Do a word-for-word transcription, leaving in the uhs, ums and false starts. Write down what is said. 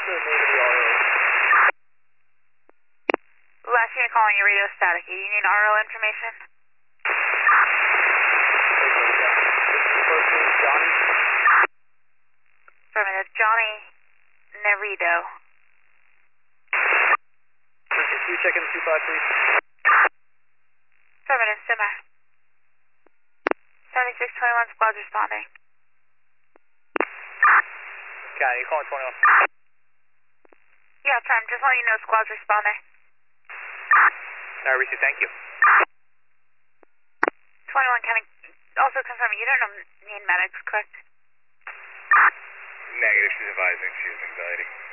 the name of the R O? Last unit calling you, radio static. You need R O information? First name Johnny? Affirmative. Johnny Nerito. Can you check in two five, please? Affirmative. Simmer. seventy-six twenty-one squad's responding. Got it, you calling twenty-one? Yeah, Prime, just letting you know squad's responding. Alright, Reese, thank you. twenty-one, can I also confirm you don't need medics, correct? Negative, she's advising she has anxiety.